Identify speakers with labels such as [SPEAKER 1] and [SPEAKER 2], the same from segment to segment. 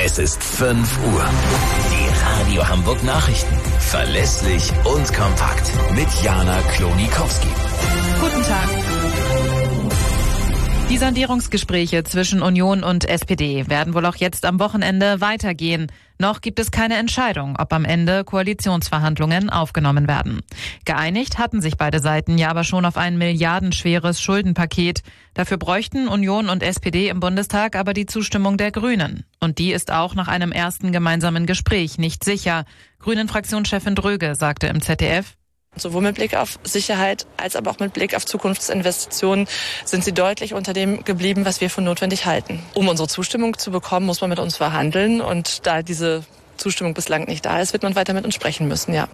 [SPEAKER 1] Es ist 5 Uhr. Die Radio Hamburg Nachrichten. Verlässlich und kompakt. Mit Jana Klonikowski.
[SPEAKER 2] Guten Tag. Die Sondierungsgespräche zwischen Union und SPD werden wohl auch jetzt am Wochenende weitergehen. Noch gibt es keine Entscheidung, ob am Ende Koalitionsverhandlungen aufgenommen werden. Geeinigt hatten sich beide Seiten ja aber schon auf ein milliardenschweres Schuldenpaket. Dafür bräuchten Union und SPD im Bundestag aber die Zustimmung der Grünen. Und die ist auch nach einem ersten gemeinsamen Gespräch nicht sicher. Grünen-Fraktionschefin Dröge sagte im ZDF:
[SPEAKER 3] Sowohl mit Blick auf Sicherheit als aber auch mit Blick auf Zukunftsinvestitionen sind sie deutlich unter dem geblieben, was wir für notwendig halten. Um unsere Zustimmung zu bekommen, muss man mit uns verhandeln. Und da diese Zustimmung bislang nicht da ist, wird man weiter mit uns sprechen müssen, ja.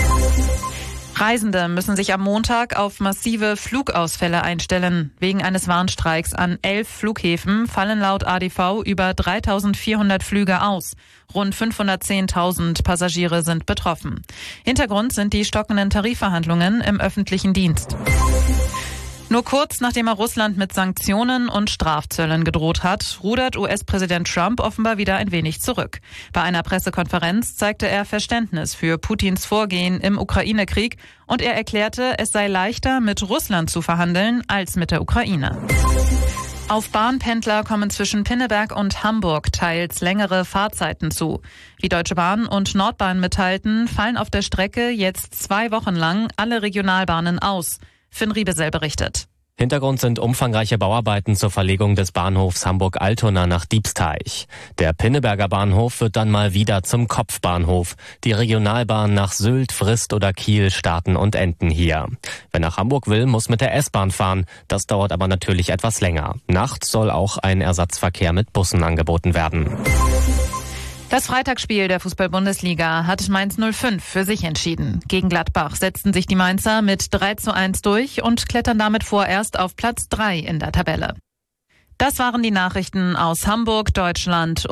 [SPEAKER 2] Reisende müssen sich am Montag auf massive Flugausfälle einstellen. Wegen eines Warnstreiks an 11 Flughäfen fallen laut ADV über 3.400 Flüge aus. Rund 510.000 Passagiere sind betroffen. Hintergrund sind die stockenden Tarifverhandlungen im öffentlichen Dienst. Nur kurz nachdem er Russland mit Sanktionen und Strafzöllen gedroht hat, rudert US-Präsident Trump offenbar wieder ein wenig zurück. Bei einer Pressekonferenz zeigte er Verständnis für Putins Vorgehen im Ukraine-Krieg und er erklärte, es sei leichter, mit Russland zu verhandeln als mit der Ukraine. Auf Bahnpendler kommen zwischen Pinneberg und Hamburg teils längere Fahrzeiten zu. Wie Deutsche Bahn und Nordbahn mitteilten, fallen auf der Strecke jetzt 2 Wochen lang alle Regionalbahnen aus. Finn Riebesell berichtet.
[SPEAKER 4] Hintergrund sind umfangreiche Bauarbeiten zur Verlegung des Bahnhofs Hamburg-Altona nach Diebsteich. Der Pinneberger Bahnhof wird dann mal wieder zum Kopfbahnhof. Die Regionalbahn nach Sylt, Frist oder Kiel starten und enden hier. Wer nach Hamburg will, muss mit der S-Bahn fahren. Das dauert aber natürlich etwas länger. Nachts soll auch ein Ersatzverkehr mit Bussen angeboten werden.
[SPEAKER 2] Das Freitagsspiel der Fußball-Bundesliga hat Mainz 05 für sich entschieden. Gegen Gladbach setzten sich die Mainzer mit 3:1 durch und klettern damit vorerst auf Platz 3 in der Tabelle. Das waren die Nachrichten aus Hamburg, Deutschland